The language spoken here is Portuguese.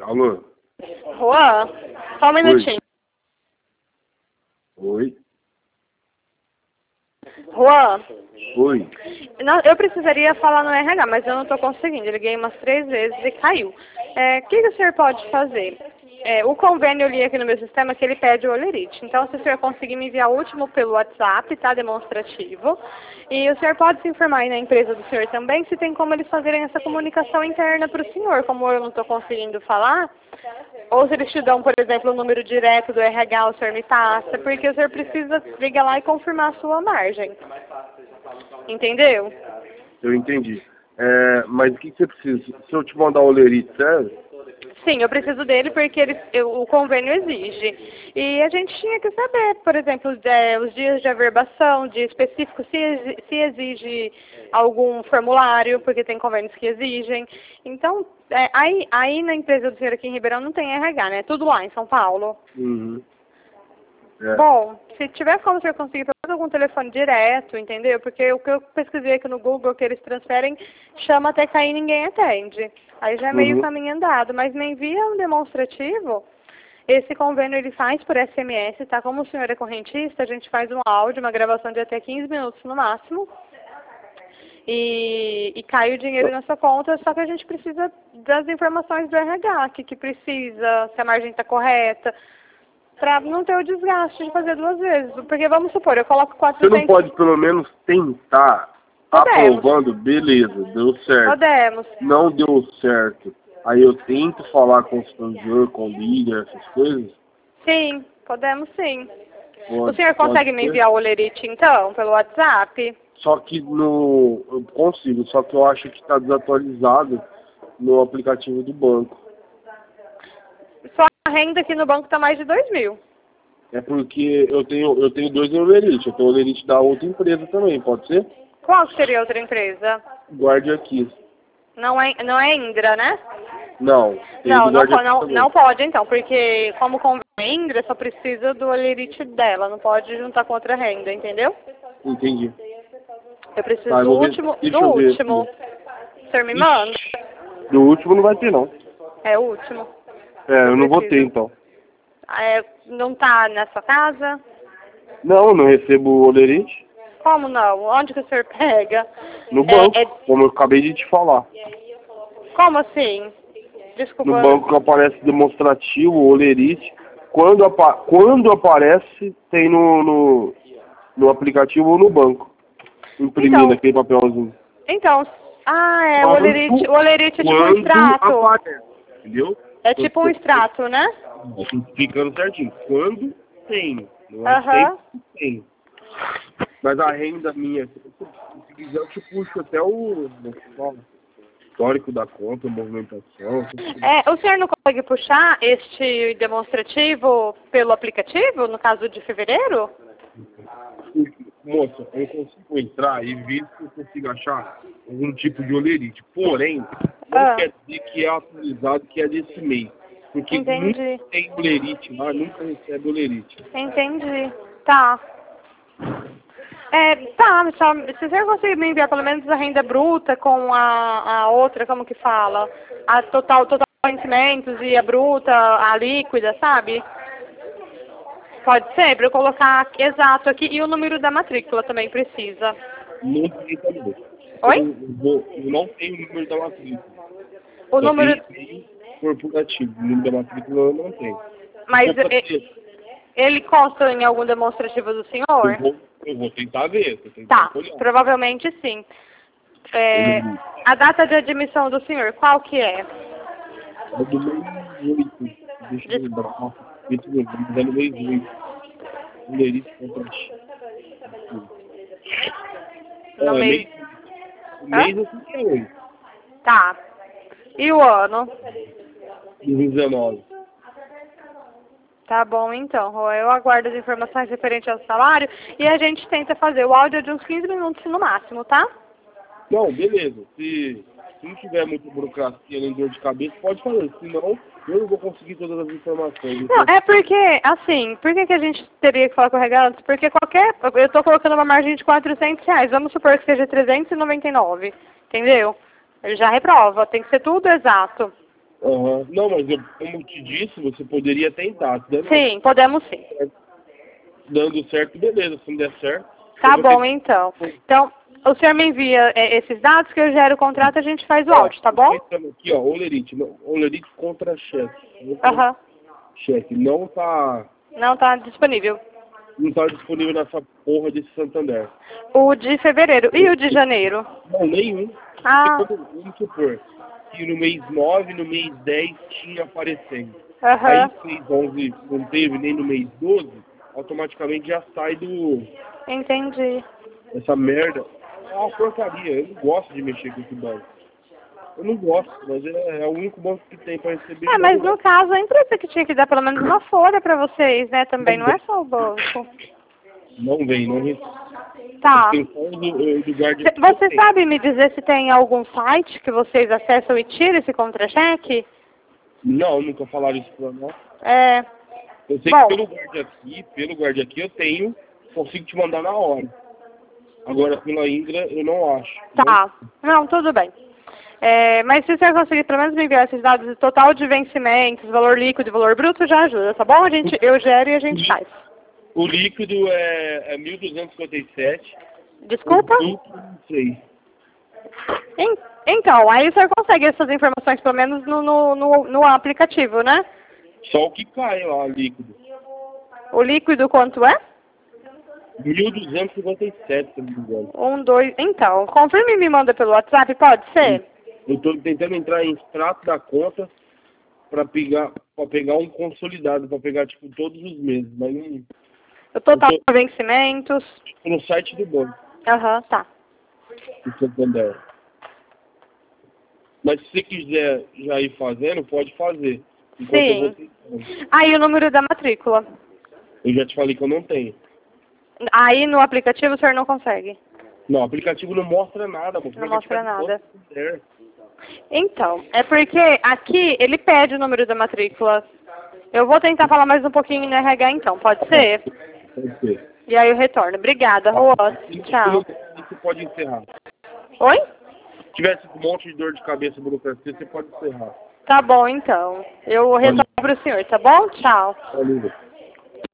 Alô? Juan, só um minutinho. Oi? Juan, Oi? eu precisaria falar no RH, mas eu não estou conseguindo. Eu liguei umas 3 vezes e caiu. O que o senhor pode fazer? O convênio eu li aqui no meu sistema que ele pede o olerite. Então, se o senhor conseguir me enviar o último pelo WhatsApp, tá? Demonstrativo. E o senhor pode se informar aí na empresa do senhor também se tem como eles fazerem essa comunicação interna para o senhor. Como eu não estou conseguindo falar, ou se eles te dão, por exemplo, o número direto do RH, o senhor me passa, porque o senhor precisa ligar lá e confirmar a sua margem. Entendeu? Eu entendi. Mas o que você precisa? Se eu te mandar o olerite, sério? Sim, eu preciso dele porque o convênio exige. E a gente tinha que saber, por exemplo, os dias de averbação, dia específico, se exige algum formulário, porque tem convênios que exigem. Então, aí na empresa do senhor aqui em Ribeirão não tem RH, né? Tudo lá em São Paulo. Uhum. Bom, se tiver como o senhor conseguir fazer algum telefone direto, entendeu? Porque o que eu pesquisei aqui no Google, que eles transferem, chama até cair e ninguém atende. Aí já é meio caminho andado, mas me envia um demonstrativo. Esse convênio ele faz por SMS, tá? Como o senhor é correntista, a gente faz um áudio, uma gravação de até 15 minutos no máximo. E cai o dinheiro na sua conta, só que a gente precisa das informações do RH, que precisa, se a margem está correta, para não ter o desgaste de fazer 2 vezes. Porque vamos supor, eu coloco 400... Você não pode pelo menos tentar aprovando? Beleza, deu certo. Podemos. Não deu certo. Aí eu tento falar com o supervisor, com o líder, essas coisas? Sim, podemos sim. Pode, o senhor consegue me enviar o olerite então, pelo WhatsApp? Só que eu consigo, só que eu acho que está desatualizado no aplicativo do banco. Só a renda aqui no banco está mais de 2.000. É porque eu tenho 2 olerites. Eu tenho o olerite da outra empresa também, pode ser? Qual seria a outra empresa? Guarde aqui. Não é Indra, né? Não. Não pode então, porque como convém Indra, só precisa do olerite dela, não pode juntar com outra renda, entendeu? Entendi. Eu preciso do último. O senhor me manda? Do último não vai ter, não. É o último. Eu não vou ter, então. Não tá nessa casa? Não recebo o olerite. Como não? Onde que o senhor pega? No banco, como eu acabei de te falar. Como assim? Desculpa. No banco que aparece demonstrativo, olerite. Quando aparece, tem no aplicativo ou no banco. Imprimindo então, aquele papelzinho. Então, o olerite é tipo um extrato. Aparece, entendeu? É tipo um extrato, né? Ficando certinho. Quando tem. Não é sempre tem. Mas a renda minha, se quiser eu te puxo até o histórico da conta, movimentação. O senhor não consegue puxar este demonstrativo pelo aplicativo, no caso de fevereiro? Moça, eu consigo entrar e ver se eu consigo achar algum tipo de olerite. Porém, não quer dizer que é atualizado, que é desse mês. Porque nunca tem olerite lá, nunca recebe olerite. Entendi. Tá. Se você conseguir me enviar pelo menos a renda bruta com a outra, como que fala? A total vencimentos e a bruta, a líquida, sabe? Pode ser, para eu colocar exato aqui. E o número da matrícula também precisa. Não tem também. Oi? Eu não tenho o número da matrícula. O número... corporativo, o número da matrícula eu não tenho. Mas ele consta em algum demonstrativo do senhor? Eu vou tentar ver. Provavelmente sim. A data de admissão do senhor, qual que é? É do mês 8. Deixa eu lembrar. É do mês 8. Olerite contrativo. No mês... O mês eu sei que é 8. Tá. E o ano? 2019. Tá bom, então. Eu aguardo as informações referentes ao salário e a gente tenta fazer o áudio de uns 15 minutos no máximo, tá? Não, beleza. Se não tiver muita burocracia nem dor de cabeça, pode fazer. Senão, eu não vou conseguir todas as informações. Não, é porque, assim, por que a gente teria que falar com o RH antes? Porque eu tô colocando uma margem de R$400. Vamos supor que seja 399, entendeu? Ele já reprova, tem que ser tudo exato. Não, mas como eu te disse, você poderia tentar. Sim, podemos sim. Dando certo, beleza. Se não der certo... Tá bom, então. Então, o senhor me envia esses dados que eu gero o contrato e a gente faz o áudio, tá bom? Aqui, ó, Olerite contra cheque. Cheque. Não tá disponível. Não tá disponível nessa porra desse Santander. O de fevereiro. E o de janeiro? Não, nenhum. Vamos supor que no mês 9, no mês 10 tinha aparecendo. Aí no mês 11 não teve, nem no mês 12, automaticamente já sai do... Entendi. Essa merda. É uma porcaria. Eu não gosto de mexer com esse banco. Eu não gosto, mas é o único banco que tem para receber. Mas no caso, a empresa que tinha que dar pelo menos uma folha para vocês, né? Também não é só o banco. Não vem, não recebe. Tá. Você sabe me dizer se tem algum site que vocês acessam e tiram esse contra-cheque? Não, nunca falaram isso pra nós. Eu sei que pelo guarda aqui eu consigo te mandar na hora. Agora pela Indra eu não acho. Tá. Não, tudo bem. Mas se você conseguir pelo menos me enviar esses dados de total de vencimentos, valor líquido e valor bruto, já ajuda, tá bom? Eu gero e a gente faz. O líquido é 1.257. Desculpa? Não sei. Então, aí o senhor consegue essas informações pelo menos no aplicativo, né? Só o que cai lá, líquido. O líquido quanto é? 1.257, se não me engano. 1, 2... Então, confirme e me manda pelo WhatsApp, pode ser? Eu estou tentando entrar em extrato da conta para pegar um consolidado, para pegar, tipo, todos os meses, mas não... O total de vencimentos... No site do banco. Tá. Mas se você quiser já ir fazendo, pode fazer. Sim. Aí o número da matrícula. Eu já te falei que eu não tenho. Aí no aplicativo o senhor não consegue? Não, o aplicativo não mostra nada. Não mostra nada. Então, é porque aqui ele pede o número da matrícula. Eu vou tentar falar mais um pouquinho no RH então, pode ser? Pode ser. E aí eu retorno. Obrigada, Rô. Tchau. Você pode encerrar. Oi? Se tivesse um monte de dor de cabeça burocracia, você pode encerrar. Tá bom, então. Eu retorno pro senhor, tá bom? Tchau. Valeu.